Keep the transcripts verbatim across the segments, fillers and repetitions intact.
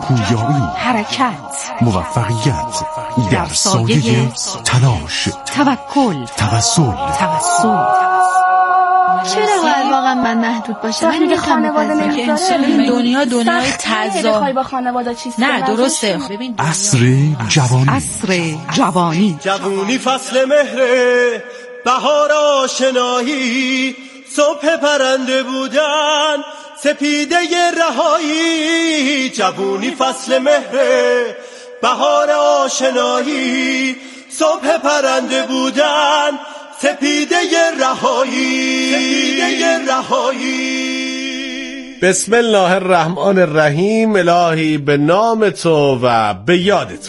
پویایی، حرکت، موفقیت در سایه تلاش، توکل، توسل. توسل. چرا باید واقعا من محدود باشم؟ من دیگه خانواده نمیذاره. دنیا دنیای تضاد. بخوای با خانواده چیز نه درسته. ببین عصر جوانی، عصر جوانی. جوونی فصل مهره، بهار آشنایی، صبح پرنده بودن، سپیده رهایی. جوونی فصل مهره، بهار آشنایی، صبح پرنده بودن، سپیده رهایی، سپیده رهایی. بسم الله الرحمن الرحیم. الهی به نام تو و به یاد تو.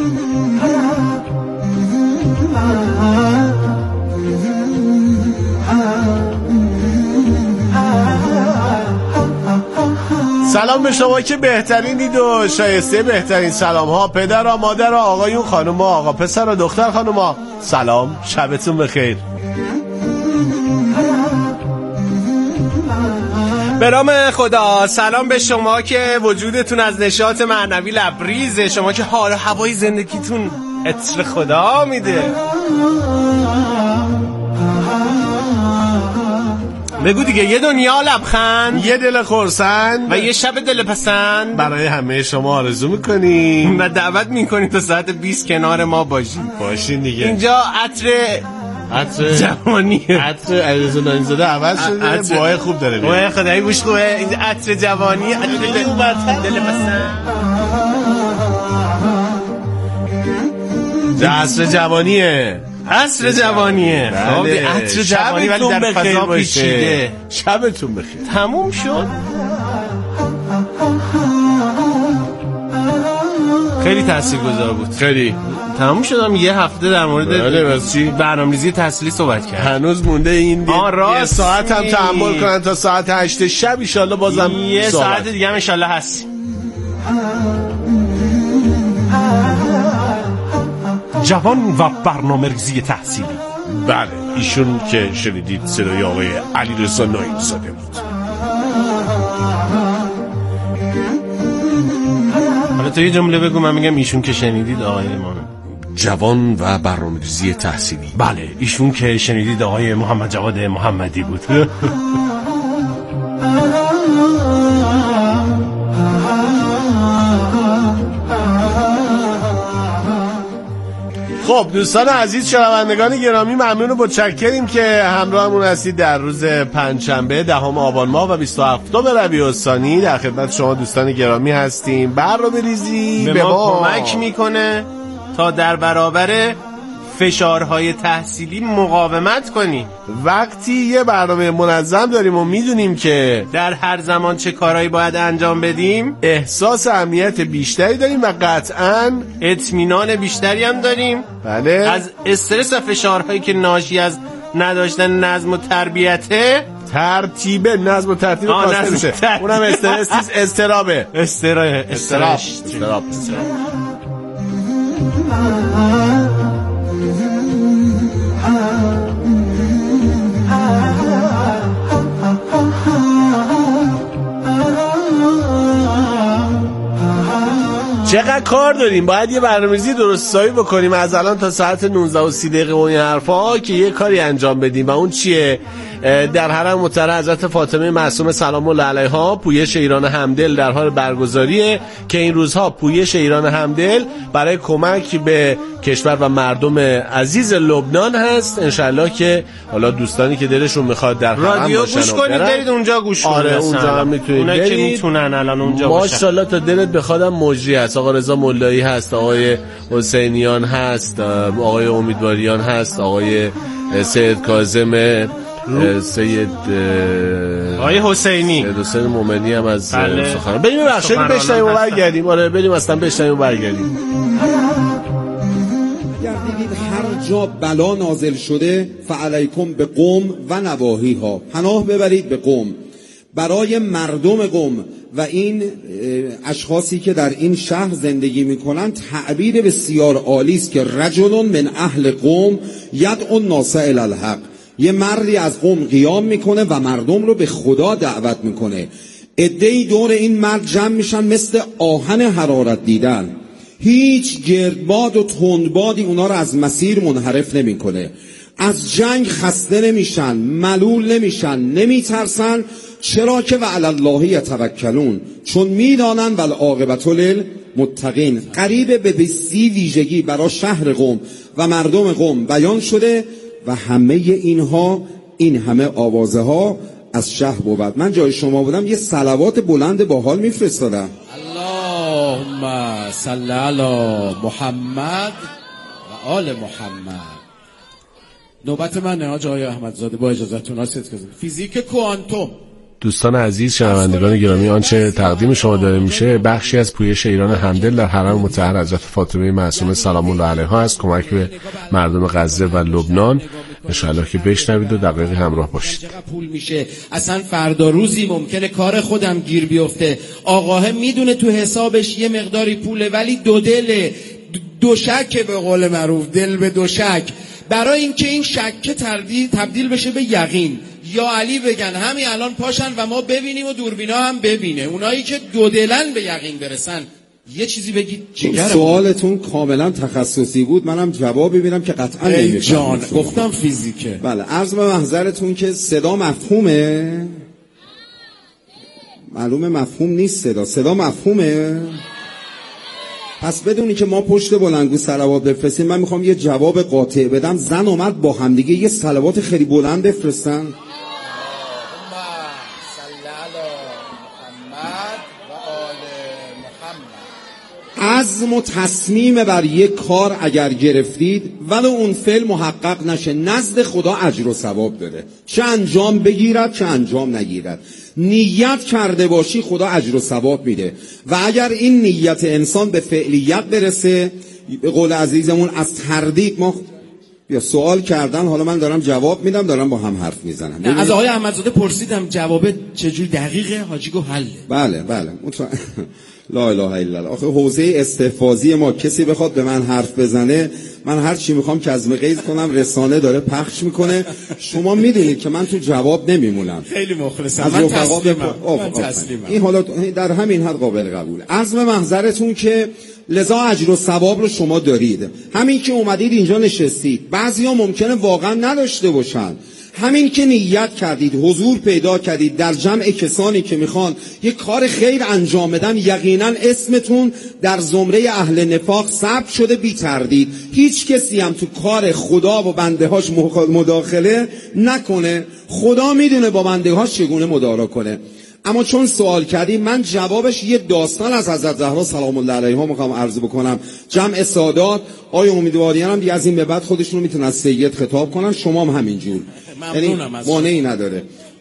سلام به شما که بهترینید و شایسته بهترین سلام ها. پدر و مادر و آقایون خانم و آقا پسر و دختر خانم ها، سلام، شبتون بخیر. به نام خدا. سلام به شما که وجودتون از نشاط معنوی لبریزه، شما که حال و هوای زندگیتون عطر خدا میده. بگو دیگه، یه دنیا لبخند، یه دل خرسند و یه شب دل پسند برای همه شما آرزو میکنیم و دعوت میکنیم تا ساعت بیست کنار ما باشین. باشین دیگه. اینجا عطر عطر جوانی، عطر علیرضا ناینزاده عوض شده، بوهای خوب داره. بوهای خدایی بوش خوبه. اینجا عطر جوانی، عطر دل پسند. عطر جوانیه، عصر جوانیه. بله. عطر جوانی ولی در فضا پیچیده. شبتون بخیر. تموم شد. خیلی تاثیرگذار بود. خیلی. تموم شدم یه هفته در مورد بله برنامه‌ریزی تحصیلی صحبت کرد. هنوز مونده این یه ساعت هم تحمل کنن تا ساعت هشت شب ان شاءالله. بازم یه ساعت دیگه هم ان شاءالله هست. جوان و برنامه‌ریزی تحصیلی. بله، ایشون که شنیدید صدای آقای علیرضا ناینزاده بود. حالا تو یه جمله بگو من میگم ایشون که شنیدید آقای ما. جوان و برنامه‌ریزی تحصیلی. بله، ایشون که شنیدید آقای محمد جواد محمدی بود. خب دوستان عزیز، شنوندگان گرامی، ممنون و متشکریم که همراهمون هستید در روز پنجشنبه دهم آبان ماه و بیست و هفتم ربیع الثانی. در خدمت شما دوستان گرامی هستیم. برنامه‌ریزی به ما کمک میکنه تا در برابر فشارهای تحصیلی مقاومت کنی. وقتی یه برنامه منظم داریم و میدونیم که در هر زمان چه کارهایی باید انجام بدیم، احساس امنیت بیشتری داریم و قطعاً اطمینان بیشتری هم داریم. بله. از استرس و فشارهایی که ناشی از نداشتن نظم و تربیته، ترتیبه، نظم و ترتیب قاسم میشه. اونم استرس نیست، استرابه. استرابه. استراب. استراب. چقدر کار داریم، باید یه برنامه‌ریزی درستایی بکنیم از الان تا ساعت نوزده و سی دقیقه و این حرفا که یه کاری انجام بدیم. و اون چیه؟ در حرم مطهر حضرت فاطمه معصومه سلام الله علیها پویش ایران همدل در حال برگزاریه که این روزها پویش ایران همدل برای کمک به کشور و مردم عزیز لبنان هست. انشالله که حالا دوستانی که دلشون میخواد در حرم رادیو باشن گوش کنید، برید اونجا گوش کنید. آره اونجا هم میتونید برید. اونا که میتونن الان اونجا باشن. ماشاءالله تا دلت بخوادم مجری هست. آقا رضا ملایی هست، آقای حسینیان هست، آقای امیدواریان هست، آقای سید کاظم، سید آقای حسینی، سید حسین مومنی هم از سخنران. بریم بخشی بشنویم و برگردیم. آره بریم اصلا بشنویم و برگردیم. اگر دیدید هر جا بلا نازل شده فعلیکم به قم و نواحیها، پناه ببرید به قم. برای مردم قم و این اشخاصی که در این شهر زندگی میکنن تعبیر بسیار عالی است که رجل من اهل قم یدعو الناس الی الحق. یه مردی از قم قیام میکنه و مردم رو به خدا دعوت میکنه. عده‌ای دور این مرد جمع میشن مثل آهن حرارت دیدن. هیچ گردباد و تندبادی اونا رو از مسیر منحرف نمیکنه. از جنگ خسته نمیشن، ملول نمیشن، نمیترسن. چرا که وعلی الله یتوکلون، چون میدانن والعاقبة للمتقین. قریب به بیستی ویژگی برای شهر قم و مردم قم بیان شده و همه اینها، این همه آوازه ها از شهر بود. من جای شما بودم یه صلوات بلند باحال میفرستادم. اللهم صل علی محمد و آل محمد. نوبت منه آقای آقای احمدزاده، با اجازهتون آسید کنم. فیزیک کوانتوم. دوستان عزیز، شنوندگان گرامی، آنچه تقدیم شما داده میشه بخشی از پویش ایران همدل در حرم مطهر حضرت فاطمه معصومه سلام الله علیها است. کمک به مردم غزه و لبنان. انشاءالله که بشنوید و دقیقی همراه باشید. چقدر پول میشه؟ اصلا فردا روزی ممکنه کار خودم گیر بیفته. آقاه میدونه تو حسابش یه مقداری پوله، ولی دو دل دو شک، به قول معروف دل به دو شک. برای اینکه این شک تبدیل تبدیل بشه به یقین، یا علی بگن همین الان پاشن و ما ببینیم و دوربینا هم ببینه. اونایی که دو دلن به یقین برسن، یه چیزی بگید. سوالتون کاملا تخصصی بود، منم جواب ببینم که قطعا نمیفهمم. جان گفتم فیزیکه. بله، عرض به محضرتون که صدا مفهومه. معلومه مفهوم نیست صدا. صدا مفهومه. پس بدونی که ما پشت بلندگو صلوات بفرستیم. من میخوام یه جواب قاطع بدم. زن اومد با همدیگه یه صلوات خیلی بلند بفرستن. عزم و تصمیم بر یک کار اگر گرفتید ولو اون فعل محقق نشه، نزد خدا اجر و ثواب داره. چه انجام بگیرد چه انجام نگیرد، نیت کرده باشی خدا اجر و ثواب میده. و اگر این نیت انسان به فعلیت برسه، به قول عزیزمون از تردید ما بیا سوال کردن، حالا من دارم جواب میدم، دارم با هم حرف میزنم. نه از آقای احمدزاده پرسیدم جواب چجوری دقیقه، حاجی گفت حله. بله بله مطمئن. لا اله الا الله. آخه حوزه استحفاظی ما کسی بخواد به من حرف بزنه، من هر چی میخوام کظم غیظ کنم رسانه داره پخش میکنه. شما میدونید که من تو جواب نمیمونم. خیلی مخلصم. من تسلیمم. من تسلیمم. این حالا در همین حد قابل قبوله. عزم محضرتون که لذا اجر و ثواب رو شما دارید. همین که اومدید اینجا نشستید، بعضیا ممکنه واقعا نداشته باشن. همین که نیت کردید، حضور پیدا کردید در جمع کسانی که میخوان یک کار خیر انجام بدن، یقینا اسمتون در زمره اهل نفاق ثبت شده بی تردید. هیچ کسی هم تو کار خدا و بنده هاش مداخله نکنه. خدا میدونه با بنده هاش چگونه مدارا کنه. اما چون سوال کردیم، من جوابش یه داستان از حضرت زهرا سلام الله علیها میخوام عرض بکنم. جمع سادات آیا امیدواریان هم دیگه از این به بعد خودشونو میتونن از سید خطاب کنن، شما هم همینجور. یعنی مانعی نداره.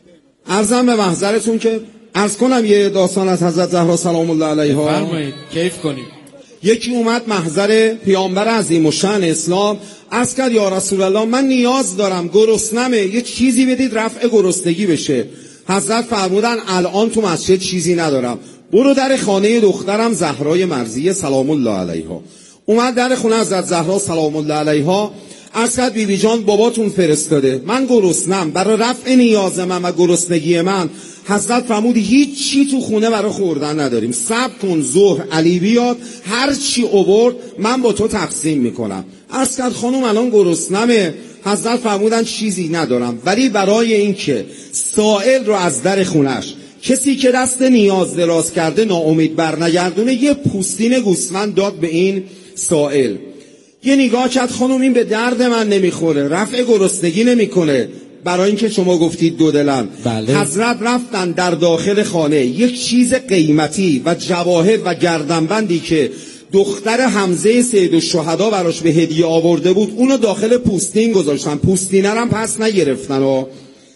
عرضم به محضرتون که عرض کنم یه داستان از حضرت زهرا سلام الله علیها. فرمایید کیف کنید. یکی اومد محضر پیامبر عظیم الشأن اسلام، عرض کرد یا رسول الله من نیاز دارم، گرسنمه، یه چیزی بدید رفع گرسنگی بشه. حضرت فرمودن الان تو مسجد چیزی ندارم، برو در خانه دخترم زهرای مرضیه سلام الله علیها. اومد در خونه حضرت زهرا سلام الله علیها، عرض کرد بی بی جان باباتون فرستاده، من گرسنم، برای رفع نیاز من و گرسنگی من. حضرت فرمود هیچ چی تو خونه برای خوردن نداریم، صبر کن ظهر علی بیاد، هر چی آورد من با تو تقسیم میکنم. عرض کرد خانم الان گرسنمه. حضرت فرمودن چیزی ندارم، ولی برای اینکه سائل رو از در خونش کسی که دست نیاز دراز کرده ناامید برنگردونه، یه پوستین گوسفند داد به این سائل. یه نگاه کرد، خانم این به درد من نمیخوره، رفع گرسنگی نمیکنه. برای اینکه شما گفتید دو دلن، بله. حضرت رفتن در داخل خانه یک چیز قیمتی و جواهر و گردنبندی که دختر حمزه سید الشهدا براش به هدیه آورده بود، اونو داخل پوستین گذاشتن. پوستینه هم پس نگرفتن و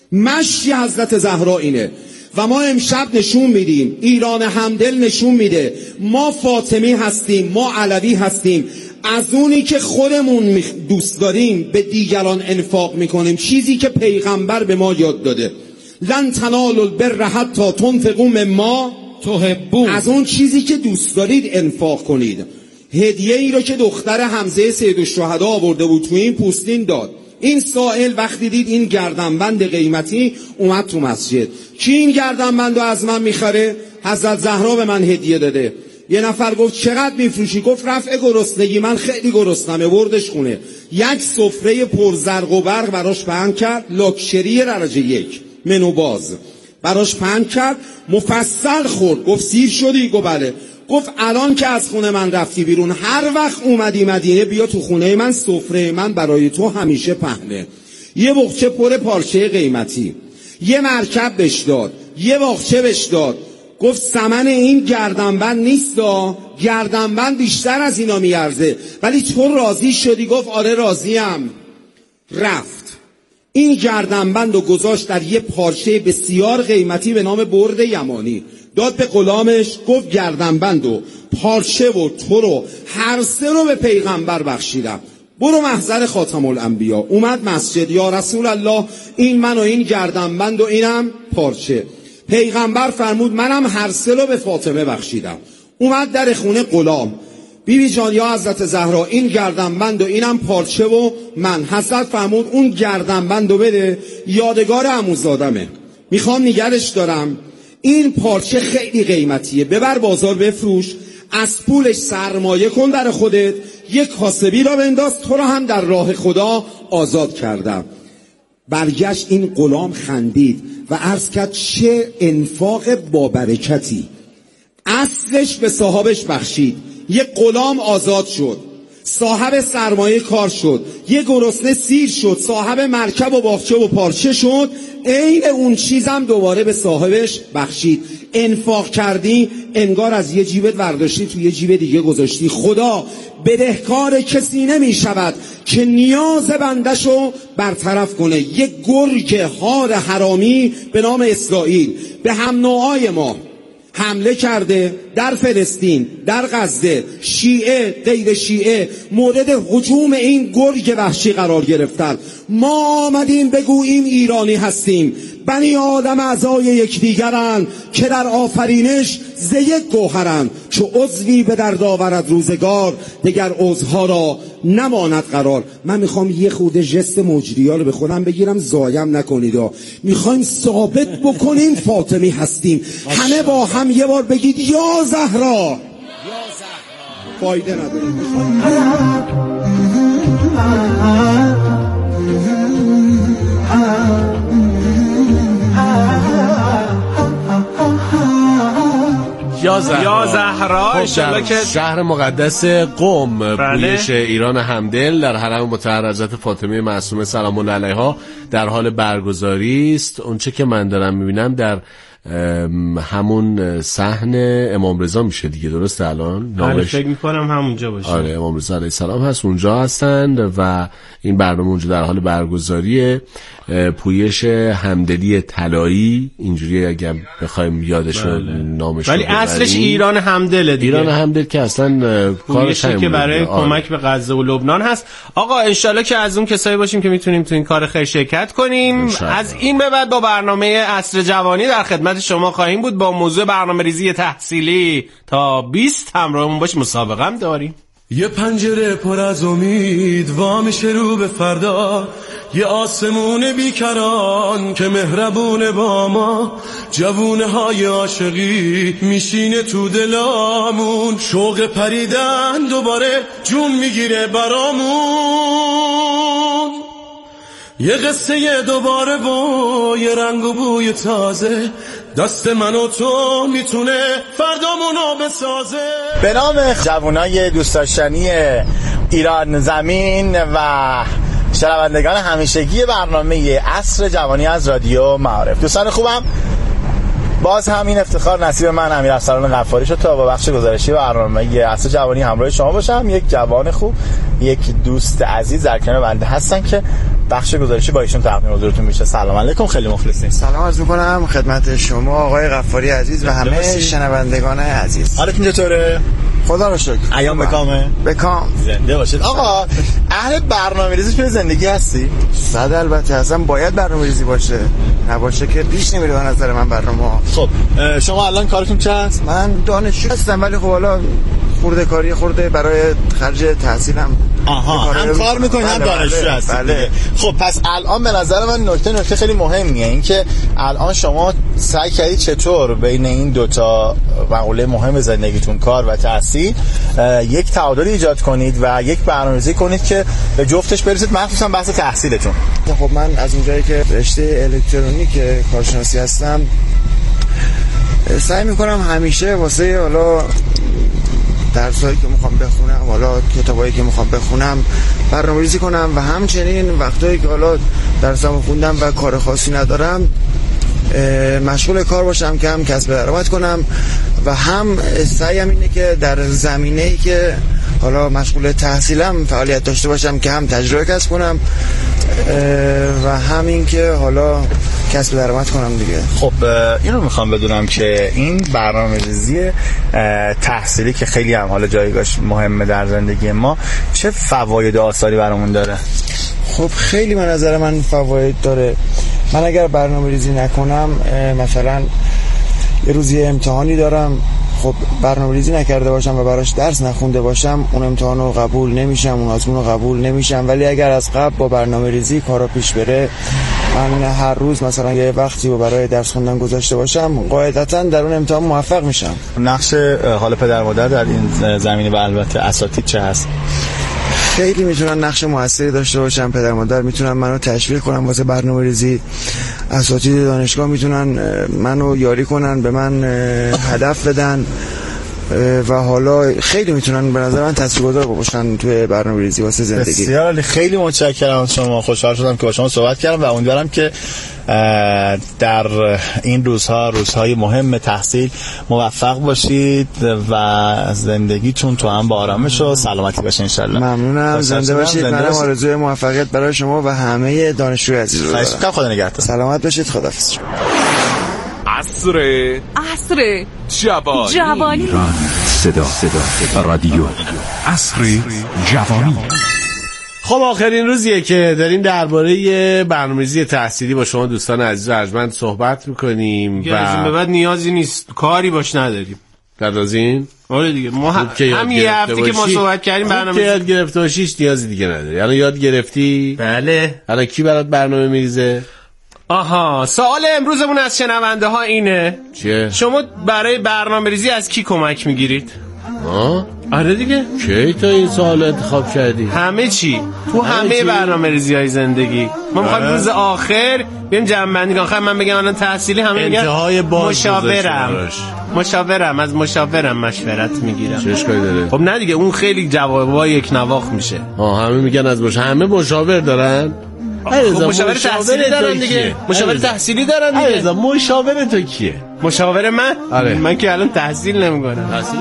مشی حضرت زهرا اینه. و ما امشب نشون میدیم، ایران همدل نشون میده ما فاطمی هستیم، ما علوی هستیم. از اونی که خودمون دوست داریم به دیگران انفاق میکنیم، چیزی که پیغمبر به ما یاد داده، لن تنالوا البر حتی تنفقوا مما تحبون. از اون چیزی که دوست دارید انفاق کنید. هدیه ای رو که دختر حمزه سید الشهدا آورده بود تو این پوستین داد. این سائل وقتی دید این گردنبند قیمتی اومد تو مسجد. کی این گردنبندو از من میخره؟ حضرت زهرا به من هدیه داده. یه نفر گفت چقدر میفروشی؟ گفت رفع گرسنگی، من خیلی گرسنمه. بردش خونه، یک سفره پر زرق و برق براش پهن کرد، لاکچری درجه یک منو باز براش پهن کرد، مفصل خورد. گفت سیر شدی؟ گفت بله. گفت الان که از خونه من رفتی بیرون، هر وقت اومدی مدینه بیا تو خونه من، سفره من برای تو همیشه پهنه. یه بخچه پر پارچه قیمتی، یه مرکب بهش داد، یه باغچه بهش داد. گفت ثمن این گردنبند نیستا، گردنبند بیشتر از اینا میارزه، ولی تو راضی شدی؟ گفت آره راضیم. رفت این گردنبند رو گذاشت در یه پارچه بسیار قیمتی به نام برد یمانی، داد به غلامش، گفت گردنبند و پارچه و تو رو هر سه رو به پیغمبر بخشیدم، برو محضر خاتم الانبیا. اومد مسجد، یا رسول الله این من و این گردنبند و اینم پارچه. پیغمبر فرمود منم هر سه رو به فاطمه بخشیدم. اومد در خونه غلام، بی بی جان یا حضرت زهرا این گردنبند و اینم پارچه و من. حضرت فرمود اون گردنبند رو بده، یادگار عموزادمه، میخوام نگرش دارم. این پارچه خیلی قیمتیه، ببر بازار بفروش، از پولش سرمایه کن در خودت، یک کاسبی را بنداز، تو را هم در راه خدا آزاد کردم. برگشت این غلام خندید و عرض کرد چه انفاق با برکتی. اصلش به صاحبش بخشید، یک غلام آزاد شد، صاحب سرمایه کار شد، یه گرسنه سیر شد، صاحب مرکب و باغچه و پارچه شد، عین اون چیزم دوباره به صاحبش بخشید. انفاق کردی انگار از یه جیبت ورداشتی تو یه جیب دیگه گذاشتی. خدا بدهکار کسی نمی شود که نیاز بندشو برطرف کنه. یک گرگ هار حرامی به نام اسرائیل به هم نوعای ما حمله کرده در فلسطین، در غزه، شیعه غیر شیعه مورد هجوم این گرگ وحشی قرار گرفتن. ما آمدیم بگوییم ایرانی هستیم، بنی آدم اعضای یکدیگرند که در آفرینش ز یک گوهرند. چو عضوی به درد آورد روزگار، دگر عضوها را نماند قرار. من میخوام یه خود ژست مجری‌ها رو به خودم بگیرم، ضایع نکنید. میخوایم ثابت بکنیم فاطمی هستیم. همه با هم یه بار بگید یا زهرا. فایده نداره. یا زهرا, یا زهرا. خب که شهر مقدس قم پویش ایران همدل در حرم مطهر حضرت فاطمه معصومه سلام الله علیها در حال برگزاری است. اونچه که من دارم میبینم در همون صحن امام رضا میشه دیگه، درسته؟ الان نامش فکر میکنم همونجا باشه. آره امام رضا علیه السلام هست، اونجا هستند و این برنامه اونجا در حال برگزاریه. پویش همدلی طلایی اینجوری اگه بخوایم یادش رو بله. نامش ولی اصلش ایران همدل دیگه. ایران همدل که اصلا کارش همین که برای آره. کمک به غزه و لبنان هست. آقا انشالله که از اون کسایی باشیم که میتونیم تو این کار خیر شرکت کنیم. از این به بعد با برنامه عصر جوانی در خدمت شما خواهیم بود با موضوع برنامه‌ریزی تحصیلی. تا بیست همراهمون باش. مسابقه هم داریم. یه پنجره پر از امید وا میشه رو به فردا، یه آسمون بیکران که مهربونه با ما، جوونه های عاشقی میشینه تو دلامون، شوق پریدن دوباره جون میگیره برامون، یه قصه دوباره با یه رنگ و بوی تازه، دست من و تو میتونه فردامونو بسازه. به نام جوانای دوست داشتنی ایران زمین و شنوندگان همیشگی برنامه عصر جوانی از رادیو معارف، دوستان خوبم، باز هم این افتخار نصیب من امیرارسلان غفاری شد تا با بخش گزارشی برنامه عصر جوانی همراه شما باشم. یک جوان خوب، یک دوست عزیز در کنار بنده هستن که بخش گزارشی با ایشون تقدیم حضورتون میشه. سلام علیکم، خیلی مخلصیم. سلام عرض می‌کنم خدمت شما آقای غفاری عزیز و همه شنوندگان عزیز. حالتون چطوره؟ خدا رو شکر. ایام بکامه؟ بکام. زنده باشید. آقا اهل برنامه‌ریزی توی زندگی هستی؟ صد البته، اصلا باید برنامه‌ریزی باشه، نباشه که پیش نمیره به نظر من برنامه. خب شما الان کارتون چه هست؟ من دانشجو هستم ولی خب حالا خورده کاری خورده برای خرج تحصیلم آها هم کار میکنی هم دانشجو هستی. بله. خب پس الان به نظر من نکته نکته خیلی مهمیه این که الان شما سعی کردید چطور بین این دوتا مقوله مهم زندگیتون کار و تحصیل یک تعادل ایجاد کنید و یک برنامه‌ریزی کنید که به جفتش برسید، مخصوصا بحث تحصیلتون. خب من از اونجایی که رشته الکترونیک کارشناسی هستم سعی میکنم همیشه واسه حالا درسایی که میخوام بخونم، حالا کتابایی که میخوام بخونم برنامه‌ریزی کنم و همچنین وقتایی که حالا درسامو خوندم و کار خاصی ندارم مشغول کار باشم که هم کسب درآمد کنم و هم سعیم اینه که در زمینه‌ای که حالا مشغول تحصیلم فعالیت داشته باشم که هم تجربه کسب کنم و همین که حالا کسب درآمد کنم دیگه. خب اینو میخوام بدونم که این برنامه‌ریزی تحصیلی که خیلی هم حالا جایگاهش مهمه در زندگی ما چه فواید آثاری برامون داره؟ خب خیلی من نظر من فواید داره. من اگر برنامه‌ریزی نکنم مثلا یه روزی امتحانی دارم، خب برنامه‌ریزی نکرده باشم و براش درس نخونده باشم اون امتحان رو قبول نمیشم، اون آزمون رو قبول نمیشم. ولی اگر از قبل با برنامه‌ریزی کارا پیش بره، من هر روز مثلا یه وقتی رو برای درس خوندن گذاشته باشم، قاعدتاً در اون امتحان موفق میشم. نقش حالا پدر مادر در این زمینه و البته اساتید چه هست؟ خیلی میتونن نقش موثری داشته باشن. پدر مادر میتونن منو تشویق کنن واسه برنامه‌ریزی، اساتید دانشگاه میتونن منو یاری کنن، به من هدف بدن و حالا خیلی میتونن به نظر من تاثیرگذار باشن توی برنامه‌ریزی واسه زندگی. بسیار خیلی متشکرم از شما، خوشحال شدم که با شما صحبت کردم و امیدوارم که در این روزها روزهای مهم تحصیل موفق باشید و زندگیتون تو هم با آرامش و سلامتی باشه ان شاء الله. ممنونم، زنده باشید. منم آرزوی موفقیت برای شما و همه دانشجوی عزیز رو دارم. خدا نگهدار. سلامت باشید. خداحافظ. عصر عصر جوانی جوانی ایران. صدا صدا رادیو عصر جوانی. خب آخرین روزیه که داریم درباره برنامه‌ریزی تحصیلی با شما دوستان عزیز و ارجمند صحبت میکنیم و از این به بعد نیازی نیست کاری باش نداریم. بعد از این آره دیگه ما هم یه هفته که ما صحبت کردیم برنامه یاد گرفته باشیش نیازی دیگه نداری. الان یاد گرفتی؟ بله. الان کی برات برنامه میریزه؟ آها، سوال امروزمون از شنونده ها اینه چیه؟ شما برای برنامه ریزی از کی کمک میگیرید؟ آه؟ آره دیگه. کی تا این سوال انتخاب کردی؟ همه چی تو همه برنامه ریزی های زندگی ما میخوایم روز آخر بیم جمع بندی کنیم. خب من بگم الان تحصیلی همه میگن مشاورم مشاورم از مشاورم مشورت میگیرم. چه اشکالی داره؟ خب نه دیگه اون خیلی جوابای یک نواخت میشه. آه همه میگن از مش همه مشاور دارن. خب مشاور تحصیلی دارن دیگه. مشاور تحصیلی دارن دیگه. عزیزم مشاور تو کیه؟ مشاور من؟ آره. من که الان تحصیل نمیکنم. تحصیل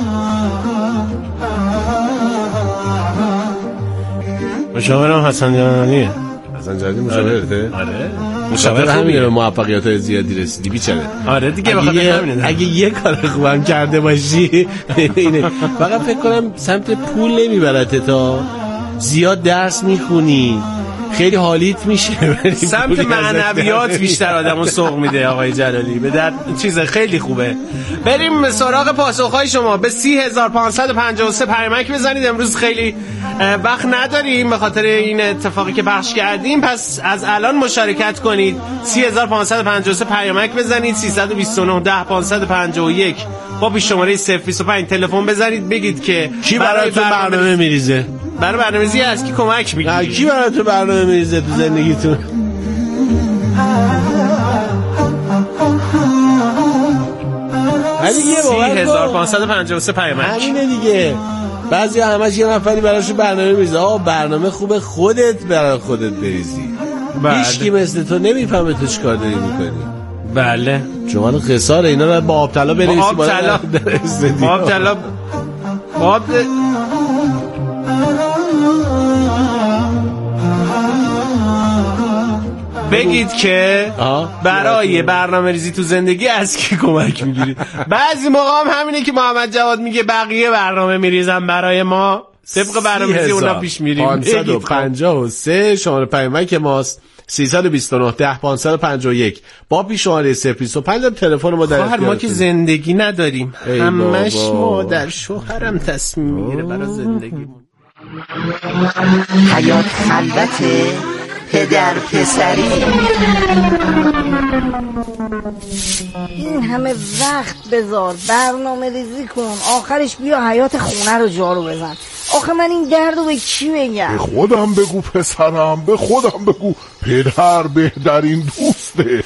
مشاورم حسن جانانیه. حسن جانانی مشاورته؟ آره. مشاور همینه به موفقیت‌های زیادی رسیدی بیچاره. آره دیگه بخاطر همینه. اگه یه کار خوبم کرده باشی اینه. فقط فکر کنم سمت پول نمیبرته تا زیاد درس میخونی. خیلی حالیت میشه. سمت معنویات بیشتر آدمو سوق میده آقای جلالی. به در چیز خیلی خوبه. بریم سراغ پاسخهای شما. به سی هزار و پانصد و پنجاه و سه پیامک بزنید. امروز خیلی وقت نداریم به خاطر این اتفاقی که پخش کردیم، پس از الان مشارکت کنید. سی هزار و پانصد و پنجاه و سه پیامک بزنید. سیصد و بیست و نه ده پانصد و پنجاه و یک با پیش شماره صفر بیست و پنج تلفن بزنید بگید که کی براتون برنامه میریزه. برای برنامه‌ریزی از کی کمک میگیرید؟ کی براتون برنامه میریزه تو زندگیتون؟ سی هزار و پانصد و پنجاه و سه پیامک. همینه دیگه. بعضی همش یه نفری براشون برنامه میریزه. آقا برنامه خوبه خودت برای خودت بریزی. هیچ کی مثل تو نمیفهمه تو چیکار داری میکنی. بله. شما خساره اینا رو با آب طلا بنویسی. آب طلا. آب طلا. آب بگید که برای برنامه ریزی تو زندگی از کی کمک میگیرید. بعضی موقع هم همینه که محمد جواد میگه بقیه برنامه میریزن برای ما، طبق برنامه ریزی اونا پیش میریم. پانصد و پنجاه و سه شماره پیامک ماست. سیصد و بیست و نه ده پانصد و پنجاه و یک با پیش شماره صفر بیست و پنج تلفن ما در اختیار. ما که زندگی نداریم، همش مادر شوهرم تصمیم میگیره برای زندگی. حیات خلوته پدر پسری. این همه وقت بذار برنامه ریزی کن، آخرش بیا حیات خونه رو جارو بزن. آخه من این دردو به کی بگم؟ به خودم بگو پسرم، به خودم بگو، پدر بهترین دوسته.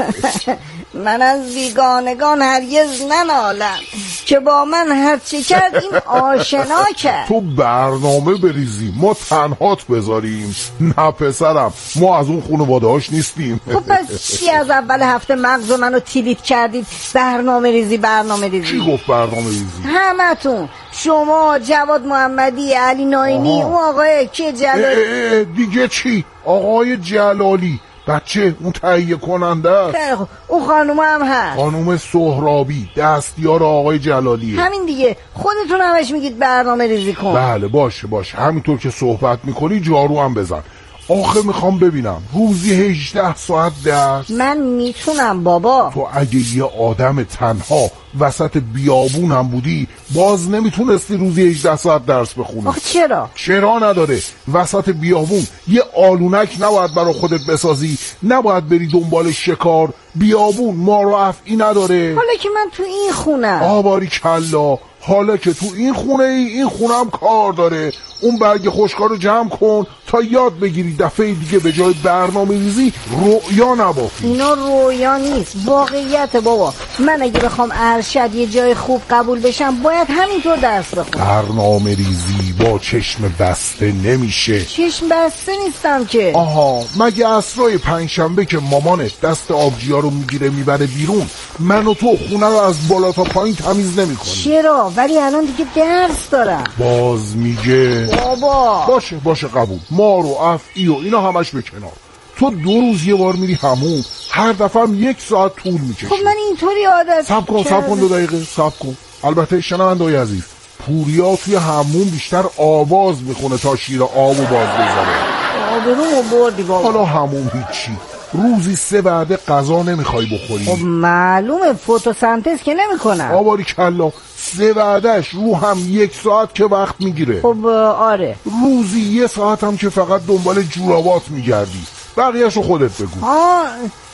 من از بیگانگان هرگز ننالم که با من هرچی کرد این آشنا کرد. تو برنامه بریزی ما تنهات بذاریم؟ نه پسرم، ما از اون خانواده هاش نیستیم. خب پس چی از اول هفته مغز منو تیلیت کردید برنامه ریزی برنامه ریزی؟ چی گفت برنامه ریزی؟ همتون، شما، جواد محمدی، علی ناینی، اون آقای که جلالی. دیگه چی؟ آقای جلالی بچه اون تهیه کننده. خیلی خوب، اون خانوم هم هست، خانوم سهرابی، دستیار آقای جلالیه. همین دیگه، خودتون همش میگید برنامه ریزی کن. بله باشه باشه، همینطور که صحبت میکنی جارو هم بزن. آخه میخوام ببینم روزی هجده ساعت درس؟ من میتونم بابا. تو اگه یه آدم تنها وسط بیابون هم بودی باز نمیتونستی روزی هجده ساعت درس بخونی. آخه چرا؟ چرا نداره؟ وسط بیابون یه آلونک نباید برای خودت بسازی، نباید بری دنبال شکار. بیابون ما رو افعی نداره. حالا که من تو این خونه آباری کلا، حالا که تو این خونه ای، این خونه هم کار داره. اون برگ خشکا رو جمع کن تا یاد بگیری دفعه دیگه به جای برنامه ریزی رؤیا نبافی. اینا رؤیا نیست، واقعیت بابا. من اگه بخوام ارشد یه جای خوب قبول بشم باید همینطور درس بخونم. برنامه ریزی با چشم بسته نمیشه. چشم بسته نیستم که. آها، مگه عصرای پنجشنبه که مامانت دست آبجیا رو میگیره میبره بیرون، من و تو خونه رو از بالا تا پایین تمیز نمیکنی؟ چرا؟ ولی الان دیگه درس دارم. باز میگه بابا. باشه باشه قبول، ما رو افعی و اینا همش به کنار. تو دو روز یه بار میری همون، هر دفعه هم یک ساعت طول میکشه. خب من اینطوری عادت صبر کن صبر کن دو دقیقه صبر کن. البته شنونده‌های عزیز، پوریا توی همون بیشتر آواز میخونه تا شیر آبو باز بذاره. آبرومو بردی بابا. حالا همون هیچی، روزی سه وعده غذا نمیخوای بخوری. خب معلومه فتوسنتز که نمیکنم. آباری کلا، سه وعدهش رو هم یک ساعت که وقت میگیره. خب آره. روزی یه ساعت هم که فقط دنبال جورابات میگردی، بقیهشو خودت بگو. آه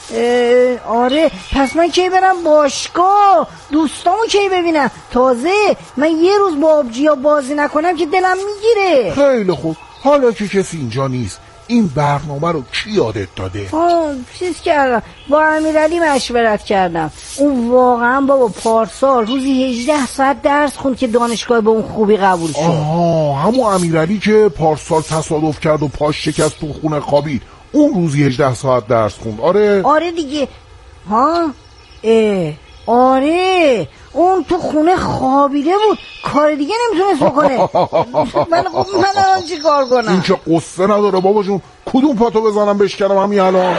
آره، پس من کی برم باشگاه؟ دوستامو کی ببینم؟ تازه من یه روز با آبجیا بازی نکنم که دلم میگیره. خیلی خوب، حالا که کسی اینجا نیست، این برنامه رو کی یادت داده؟ آه چیز کردم، با امیرعلی مشورت کردم. اون واقعا بابا پارسال روزی هجده ساعت درس خوند که دانشگاه به اون خوبی قبول شد. آها، همون امیرعلی که پارسال تصادف کرد و پاش شکست تو خونه خوابید، اون روزی هجده ساعت درس خوند. آره آره دیگه. ها اه آره، اون تو خونه خوابیده بود، کار دیگه نمیتونست بکنه. من من الان چی کار کنم؟ این که قصه نداره بابا جون، کدوم پاتو بزنم بشکنم همین الان؟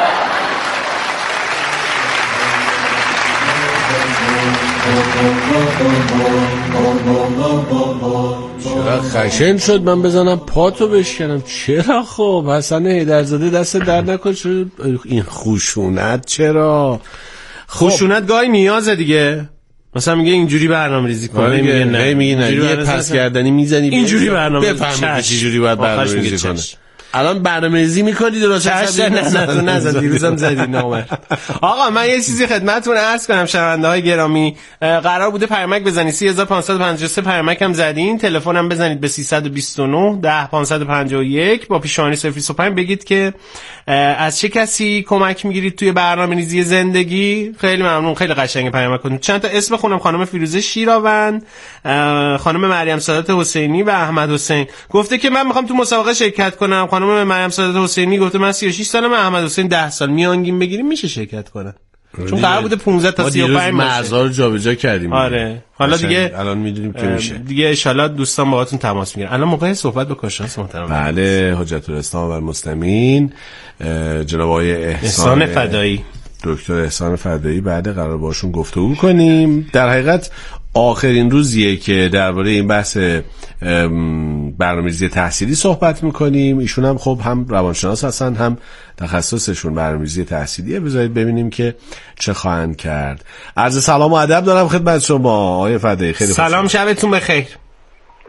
چرا خشن شد من بزنم پاتو بشکنم؟ چرا؟ خب حسن حیدرزاده دست در نکن. چرا این خشونت؟ چرا خشونت گاهی نیازه دیگه. مثلا میگه اینجوری برنامه ریزی کن، نمیگه نه، میگه نه، یه پس گردنی میزنی اینجوری برنامه بفهمی چه جوری باید برنامه ریزی کنه. الان برنامه ریزی میکنی درست حسابی؟ نه نه نزن، دیروزم زدی نامه. آقا من یه چیزی خدمتتون عرض کنم شنونده های گرامی، قرار بوده پیامک بزنید سه هزار و پانصد و پنجاه و سه، پیامک هم زدین، تلفنم بزنید به سیصد و بیست و نه ده پانصد و پنجاه و یک با پیشنهاد صفر صفر پنج، بگید که از چه کسی کمک میگیرید توی برنامه ریزی زندگی. خیلی ممنون، خیلی قشنگ پیامک کنید. چند تا اسم بخونم: خانم فیروزه شیراوند، خانم مریم سعادت حسینی و احمد حسین. گفته که من میخوام تو مسابقه شرکت کنم. خانم مریم سعادت حسینی گفته من سی و شش سالمه، احمد حسین ده سال. میانگین بگیریم میشه شرکت کنه، چون قرار بوده پانزده تا سی و پنج مرزا رو جابجا کردیم. آره حالا دیگه الان میدونیم که میشه دیگه. ان شاءالله دوستان باهاتون تماس میگیرن. الان موقع صحبت با کارشناس محترم. بله، حجت الاسلام و المسلمین جناب آقای احسان, احسان فدایی، دکتر احسان فدایی، بعد قرار باشون گفتگو کنیم. در حقیقت آخرین روزیه که درباره این بحث برنامه‌ریزی تحصیلی صحبت میکنیم. ایشون هم خب هم روانشناس هستن، هم تخصصشون برنامه‌ریزی تحصیلیه. بذارید ببینیم که چه خواهند کرد. عرض سلام و ادب دارم خدمت شما آقای فدایی. خیلی سلام، شبتون بخیر.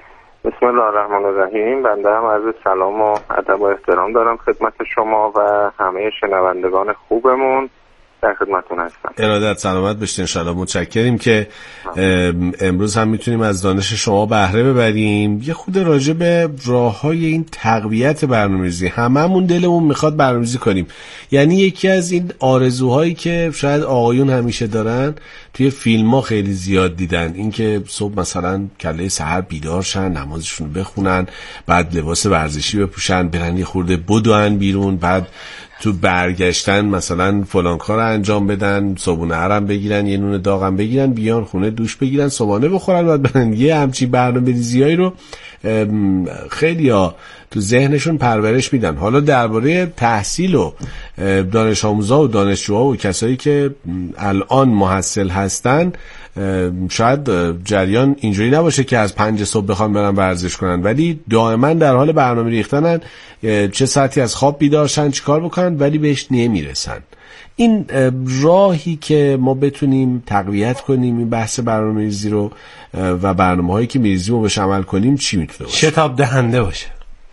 بسم الله الرحمن الرحیم. بنده هم عرض سلام و ادب و احترام دارم خدمت شما و همه شنوندگان خوبمون. در خدمتتون هستم. ارادت سلامت باشید ان شاءالله. متشکریم که امروز هم میتونیم از دانش شما بهره ببریم. یه خود راجع به راههای این تقویت برنامه‌ریزی، هممون دلمون میخواد برنامه‌ریزی کنیم. یعنی یکی از این آرزوهایی که شاید آقایون همیشه دارن، توی فیلم‌ها خیلی زیاد دیدن، اینکه صبح مثلا کله سحر بیدار شن، نمازشون بخونن، بعد لباس ورزشی بپوشن، برن یه خورده بدوئن بیرون، بعد تو برگشتن مثلا فلان کار انجام بدن، صبحونه هرم بگیرن، یه نون داغم بگیرن، بیان خونه دوش بگیرن، صبحانه بخورن، بعد برن. یه همچین برنامه‌ریزیایی رو خیلی‌ها تو ذهنشون پرورش میدن. حالا درباره تحصیل و دانش آموزا و دانشجوها و کسایی که الان محصل هستن، شاید جریان اینجوری نباشه که از پنج صبح بخوان برن ورزش کنن، ولی دائما در حال برنامه ریختنن، چه ساعتی از خواب بیدار شن، چیکار بکنن، ولی بهش نمیرسن. این راهی که ما بتونیم تقویت کنیم این بحث برنامه‌ریزی رو و برنامه‌هایی که می‌ریزیم رو بهش عمل کنیم چی میتونه باشه؟ شتاب دهنده باشه.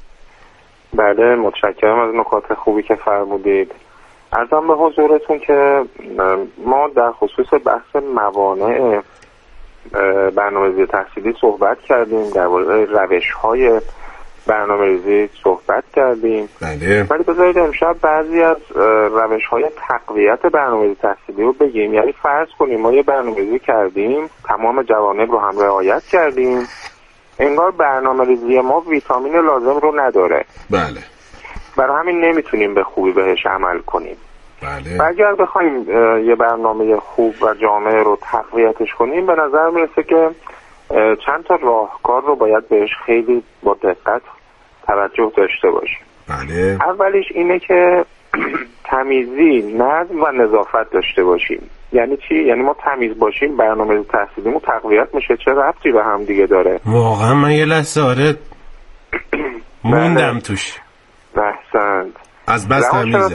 بله، متشکرم از نکات خوبی که فرمودید. عرضم به حضورتون که ما در خصوص بحث موانع برنامه‌ریزی تحصیلی صحبت کردیم، درباره روش‌های برنامه‌ریزی صحبت کردیم. بله. ولی بذارید امشب بعضی از روش‌های تقویت برنامه‌ریزی تحصیلی رو بگیم. یعنی فرض کنیم ما یه برنامه‌ریزی کردیم، تمام جوانب رو هم رعایت کردیم، انگار برنامه‌ریزی ما ویتامین لازم رو نداره. بله. برای همین نمیتونیم به خوبی بهش عمل کنیم. بله. و اگر بخوایم یه برنامه خوب و جامع رو تقویتش کنیم، به نظر میرسه که چند تا راهکار رو باید بهش خیلی با دقت توجه داشته باشیم. بله. اولیش اینه که تمیزی، نظم و نظافت داشته باشیم. یعنی چی؟ یعنی ما تمیز باشیم، برنامه تحصیلیمون تقویت میشه. چه ربطی به هم دیگه داره؟ واقعا من یه لحظه آره موندم توش. احسنت. از بس تمیزه.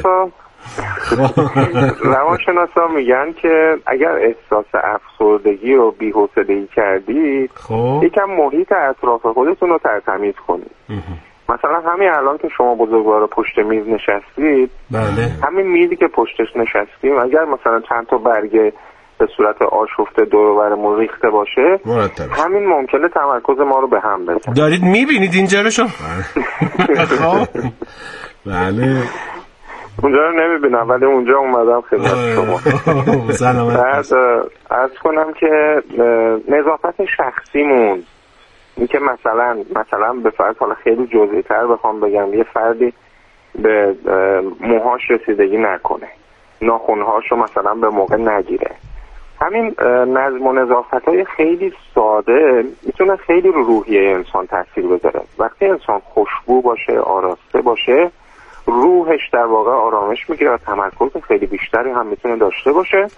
روانشناسا میگن که اگر احساس افسردگی و بی‌حوصلگی کردید، خب یکم محیط اطراف خودتون رو ترتمیز کنید. مثلا همین الان که شما بزرگوار پشت میز نشستید، بله، همین میزی که پشتش نشستیم اگر مثلا چند تا برگه به صورت آشفته دور و برمون ریخته باشه، مرتب، همین ممکنه تمرکز ما رو به هم بزنه. دارید میبینید اینجا رو شما؟ بله. اونجا رو نمیبینم ولی اونجا اومدم خدمت شما. سلامت. عرض کنم که نظافت شخصیمون، این که مثلا مثلا به فرض حالا خیلی جزئی تر بخوام بگم، یه فردی به موهاش رسیدگی نکنه، ناخنهاشو مثلا به موقع نگیره. همین نظم و نظافت های خیلی ساده میتونه خیلی رو روحیه انسان تاثیر بذاره. وقتی انسان خوشبو باشه، آراسته باشه، روحش در واقع آرامش میگیره و تمرکز خیلی بیشتری هم میتونه داشته باشه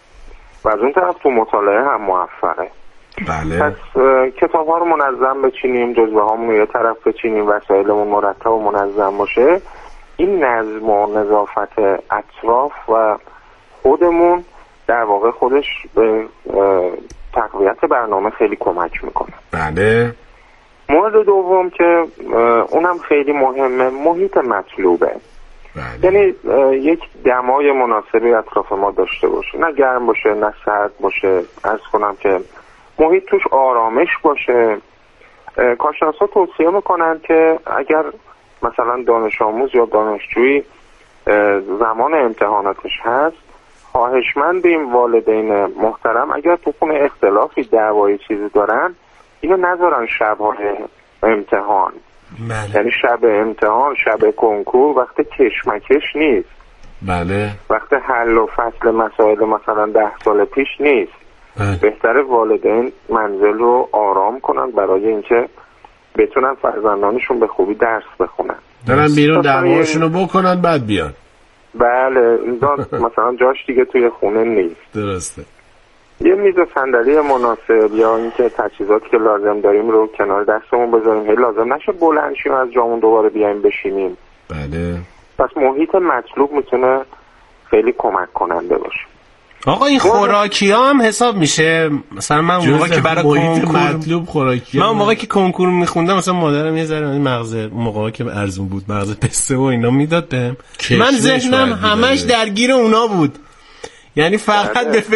و از اون طرف تو مطالعه هم موفقه. بله. پس کتاب ها رو منظم بچینیم، جزوه هامون رو یه طرف بچینیم، وسایلمون مرتب و منظم باشه. این نظم و نظافت اطراف و خودمون در واقع خودش به تقویت برنامه خیلی کمک میکنه. بله. مورد دوم که اونم خیلی مهمه، محیط مطلوبه. بله. یعنی یک دمای مناسبی اطراف ما داشته باشه، نه گرم باشه نه سرد باشه. عرض کنم که محیط توش آرامش باشه. کارشناسا توصیه میکنن که اگر مثلا دانش آموز یا دانشجویی زمان امتحاناتش هست، خواهشمندیم والدین محترم اگر تو خونه اختلافی دعوایی چیزی دارن، اینو نذارن شب‌های امتحان. بله. یعنی شب امتحان، شب کنکور وقت کشمکش نیست. بله. وقت حل و فصل مسائل مثلا ده سال پیش نیست. بله. بهتره والدین منزل رو آرام کنن برای اینکه بتونن فرزندانشون به خوبی درس بخونن. برن بیرون دعواشونو بکنن بعد بیان. بله، اینجا مثلا جاش دیگه توی خونه نیست. درسته. یه میز و صندلی مناسب یا اینکه تجهیزاتی که لازم داریم رو کنار دستمون بذاریم، هی لازم نشه بلند شیم از جامون دوباره بیایم بشینیم. بله. پس محیط مطلوب میتونه خیلی کمک کننده باشه. آقا این خوراکی ها هم حساب میشه؟ مثلا من موقعی که برای کنکور مطلوب خوراکی من موقعی که کنکور میخوندم مثلا مادرم یه ذره مغز اون موقعی که ارزون بود مغز پسته و اینا میداد بهم، من ذهنم همش درگیر اونا بود، یعنی فقط به